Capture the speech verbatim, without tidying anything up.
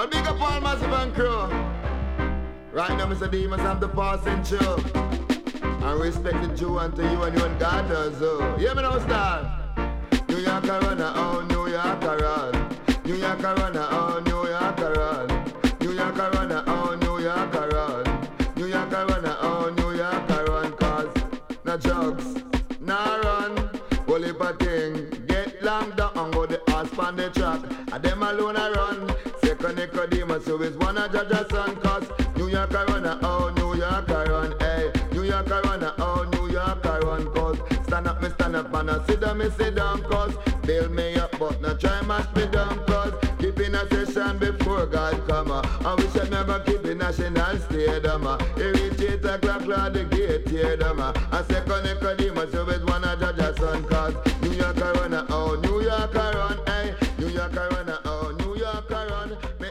Well, big up all massive and crew. Right now, Mister Demons have the passing through. And respect the Jew unto you and you and God does. Oh, hear me now, star. New York a runner, oh, New York a run. New York a runner, oh, New York a run. New York a runner, oh, New York a run. New York a runner, oh, New York a run. Cause no drugs, no run. Whole heap of thing. Get long down and go the horse on the track. And them alone a run. Second Nicodemus, who is one of Judge's son. Cause New York a runner, oh, New York a run. Hey, New York a runner, oh, New York a run. Cause stand up, me stand up, and I sit down, me sit down. Cause build me up, but not try mash me down. Cause keep in a session before God come. And we should never keep in national stadium. He reach eight o'clock, Lord, the gate tear them. And second Nicodemus, who is one of Judge's son. Cause New York a runner, oh, New York a run. Hey, New York a runner, oh, New York a run.